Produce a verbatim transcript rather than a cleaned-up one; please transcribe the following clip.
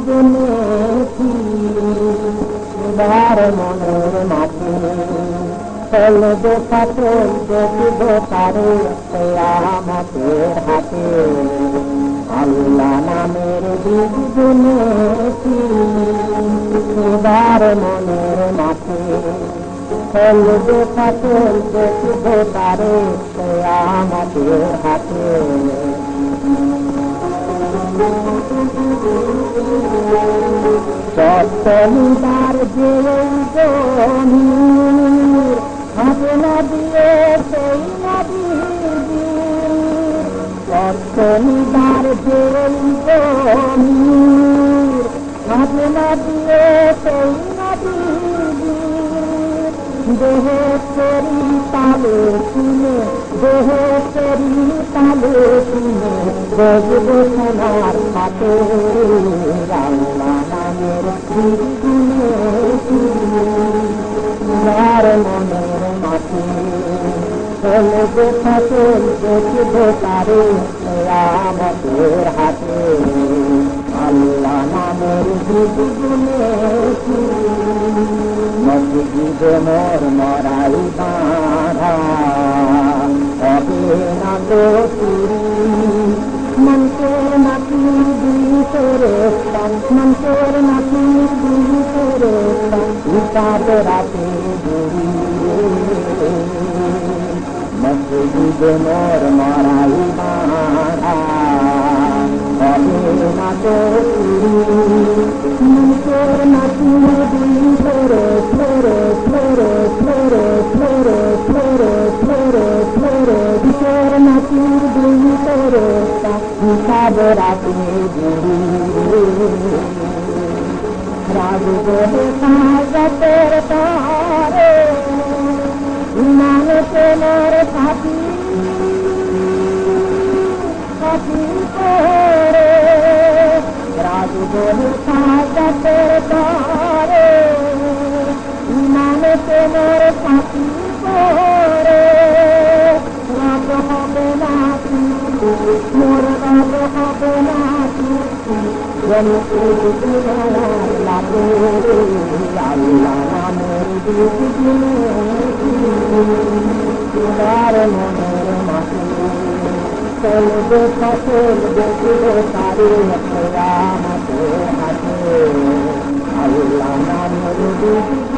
গুনেছি এবার মনের মাঝে চলবে সকল দেখিব তারে কিয়ামতের হাতে আল্লাহ নামের বীজ বুনেছি এবার মনের মাঝে চলবে সকল দেখিব তারে কিয়ামতের হাতে সত্যনিদার যে গণীর হাতে না দিয়ে সেই নদীর সত্যনিদার যে গণীর হাতে না দিয়ে সেই নদীর দেহে সেরি তালে শুনে দেহে সেরি তালে শুনে বজবে সোনার হাতে আল্লাহ নামের বীজ বুনেছি আর মনের মাঝে চলবে সকল দেখিব তারে কিয়ামতের হাতে আল্লাহ নামের বীজ বুনেছি মসজিদে মোর মরাই বাঁধা হবে না তো চুরি মনকের মাটির ভিতরে মনকের মাটির ভিতরে হিসাব রাতে বুড়ি মসজিদে মোর মরাই বাঁধা হবে না তো চুরি মনকের মাটির ভিতরে ফেরে ফেরে ফেরে ফেরে ফেরে ফেরে ফেরে ভিতর মাটির ভিতরে হিসাব রাতে বুড়ি রাজবে সাজতের তারে ইমান তোমার সাথী সাথী করে রাজবে সাজতের তারে ইমান তোমার সাথী করে রাত হবে না মোর রাত হবে না আল্লাহ নামের বীজ বুনেছি মনের মাঝে চলবে সকল দেখিব তারে কিয়ামতের হাতে আল্লাহ নামের বীজ